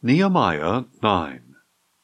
Nehemiah 9.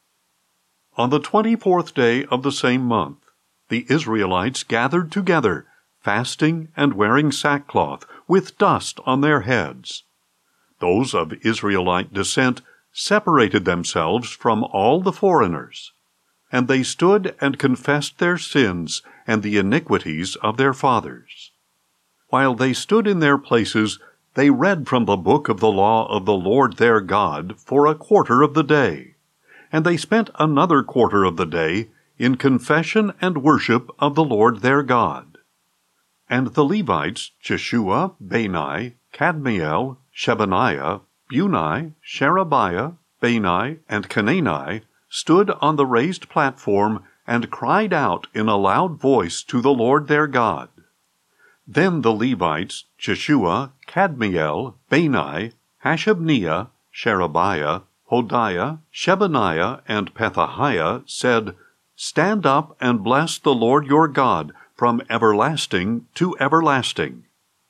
On the 24th day of the same month, the Israelites gathered together, fasting and wearing sackcloth, with dust on their heads. Those of Israelite descent separated themselves from all the foreigners, and they stood and confessed their sins and the iniquities of their fathers. While they stood in their places, they read from the book of the law of the Lord their God for a quarter of the day, and they spent another quarter of the day in confession and worship of the Lord their God. And the Levites, Jeshua, Bani, Kadmiel, Shebaniah, Bunni, Sherebiah, Bani, and Canaani, stood on the raised platform and cried out in a loud voice to the Lord their God. Then the Levites, Jeshua, Kadmiel, Bani, Hashabniah, Sherebiah, Hodiah, Shebaniah, and Pethahiah said, "Stand up and bless the Lord your God from everlasting to everlasting.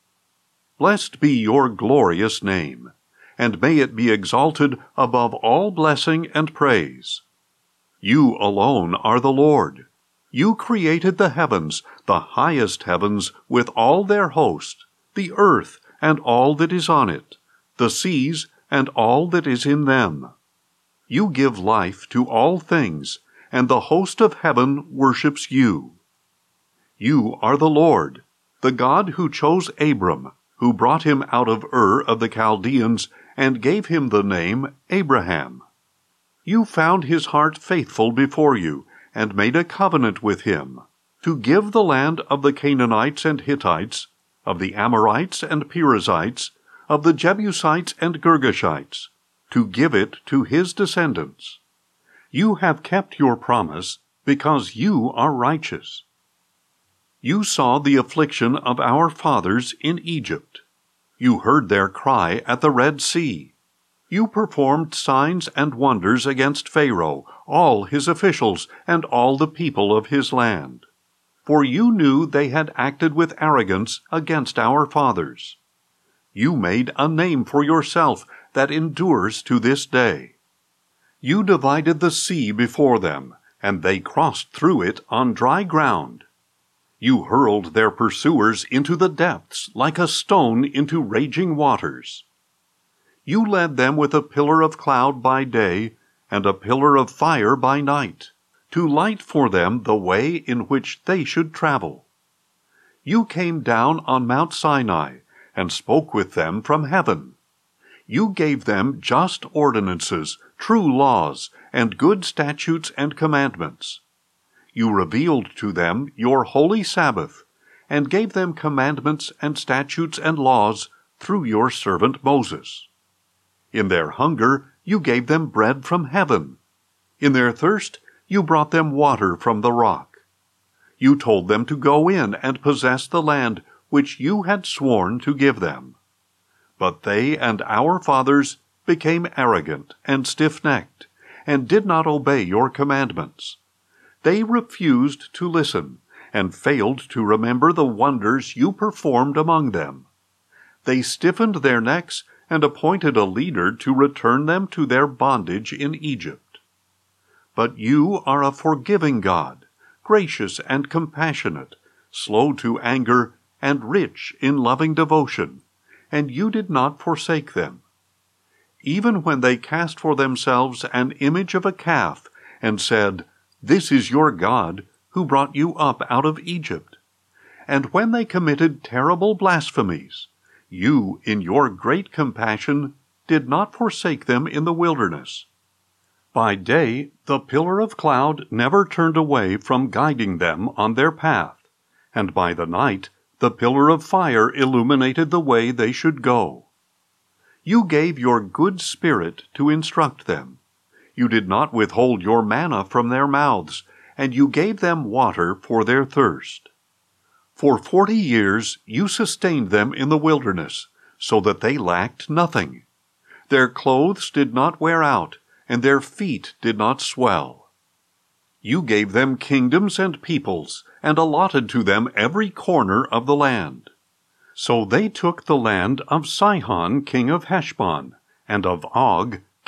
Blessed be your glorious name, and may it be exalted above all blessing and praise. You alone are the Lord. You created the heavens, the highest heavens, with all their host, the earth and all that is on it, the seas and all that is in them. You give life to all things, and the host of heaven worships you. You are the Lord, the God who chose Abram, who brought him out of Ur of the Chaldeans and gave him the name Abraham. You found his heart faithful before you, and made a covenant with him, to give the land of the Canaanites and Hittites, of the Amorites and Perizzites, of the Jebusites and Girgashites, to give it to his descendants. You have kept your promise, because you are righteous. You saw the affliction of our fathers in Egypt. You heard their cry at the Red Sea. You performed signs and wonders against Pharaoh, all his officials, and all the people of his land. For you knew they had acted with arrogance against our fathers. You made a name for yourself that endures to this day. You divided the sea before them, and they crossed through it on dry ground. You hurled their pursuers into the depths like a stone into raging waters. You led them with a pillar of cloud by day and a pillar of fire by night, to light for them the way in which they should travel. You came down on Mount Sinai and spoke with them from heaven. You gave them just ordinances, true laws, and good statutes and commandments. You revealed to them your holy Sabbath, and gave them commandments and statutes and laws through your servant Moses. In their hunger you gave them bread from heaven. In their thirst you brought them water from the rock. You told them to go in and possess the land which you had sworn to give them. But they and our fathers became arrogant and stiff-necked, and did not obey your commandments. They refused to listen, and failed to remember the wonders you performed among them. They stiffened their necks and appointed a leader to return them to their bondage in Egypt. But you are a forgiving God, gracious and compassionate, slow to anger, and rich in loving devotion, and you did not forsake them. Even when they cast for themselves an image of a calf, and said, "This is your God, who brought you up out of Egypt," and when they committed terrible blasphemies, you, in your great compassion, did not forsake them in the wilderness. By day the pillar of cloud never turned away from guiding them on their path, and by the night the pillar of fire illuminated the way they should go. You gave your good Spirit to instruct them. You did not withhold your manna from their mouths, and you gave them water for their thirst. For 40 years you sustained them in the wilderness, so that they lacked nothing. Their clothes did not wear out, and their feet did not swell. You gave them kingdoms and peoples, and allotted to them every corner of the land. So they took the land of Sihon king of Heshbon, and of Og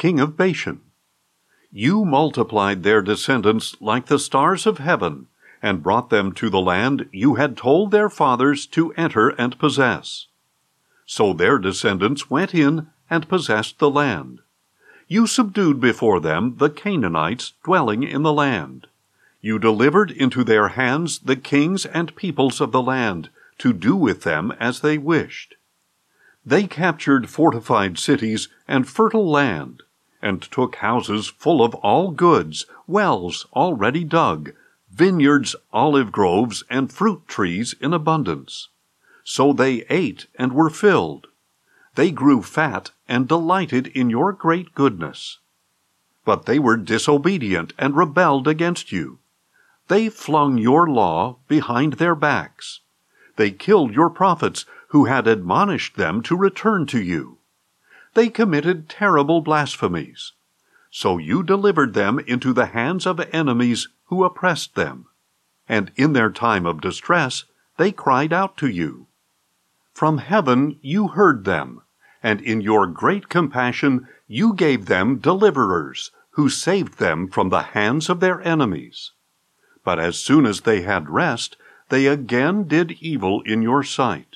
king of Bashan. You multiplied their descendants like the stars of heaven, and brought them to the land you had told their fathers to enter and possess. So their descendants went in and possessed the land. You subdued before them the Canaanites dwelling in the land. You delivered into their hands the kings and peoples of the land, to do with them as they wished. They captured fortified cities and fertile land, and took houses full of all goods, wells already dug, vineyards, olive groves, and fruit trees in abundance. So they ate and were filled. They grew fat and delighted in your great goodness. But they were disobedient and rebelled against you. They flung your law behind their backs. They killed your prophets who had admonished them to return to you. They committed terrible blasphemies. So you delivered them into the hands of enemies who oppressed them. And in their time of distress, they cried out to you. From heaven you heard them, and in your great compassion you gave them deliverers, who saved them from the hands of their enemies. But as soon as they had rest, they again did evil in your sight.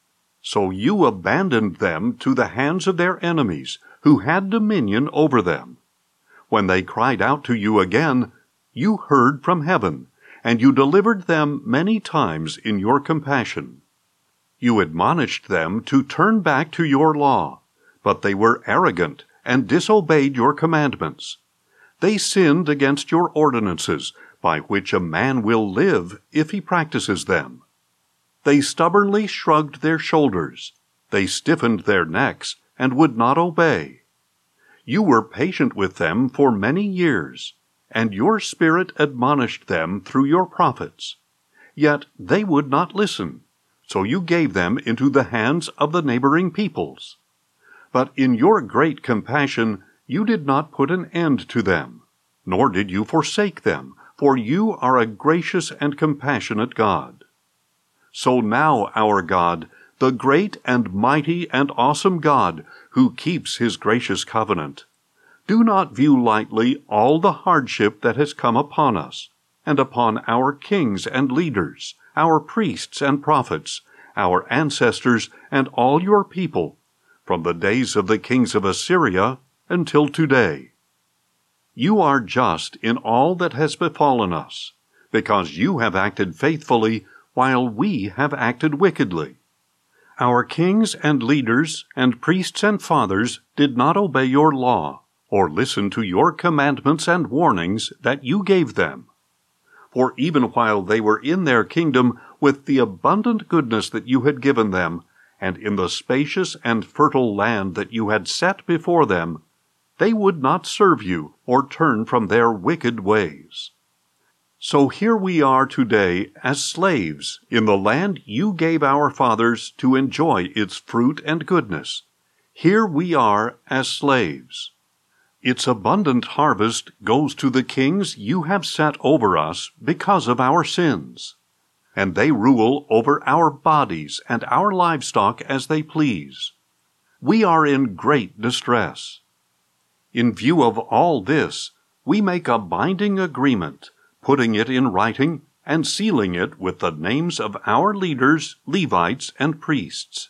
So you abandoned them to the hands of their enemies, who had dominion over them. When they cried out to you again, you heard from heaven, and you delivered them many times in your compassion. You admonished them to turn back to your law, but they were arrogant and disobeyed your commandments. They sinned against your ordinances, by which a man will live if he practices them. They stubbornly shrugged their shoulders. They stiffened their necks and would not obey. You were patient with them for many years, and your Spirit admonished them through your prophets. Yet they would not listen, so you gave them into the hands of the neighboring peoples. But in your great compassion you did not put an end to them, nor did you forsake them, for you are a gracious and compassionate God. So now, our God, the great and mighty and awesome God, who keeps his gracious covenant, do not view lightly all the hardship that has come upon us, and upon our kings and leaders, our priests and prophets, our ancestors, and all your people, from the days of the kings of Assyria until today. You are just in all that has befallen us, because you have acted faithfully while we have acted wickedly. Our kings and leaders and priests and fathers did not obey your law, or listen to your commandments and warnings that you gave them. For even while they were in their kingdom with the abundant goodness that you had given them, and in the spacious and fertile land that you had set before them, they would not serve you or turn from their wicked ways. So here we are today as slaves in the land you gave our fathers to enjoy its fruit and goodness. Here we are as slaves. Its abundant harvest goes to the kings you have set over us because of our sins, and they rule over our bodies and our livestock as they please. We are in great distress. In view of all this, we make a binding agreement, putting it in writing and sealing it with the names of our leaders, Levites, and priests.